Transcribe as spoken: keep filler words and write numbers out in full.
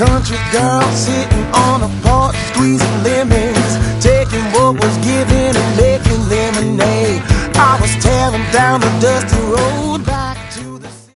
Country girl sitting on a porch, squeezing lemon.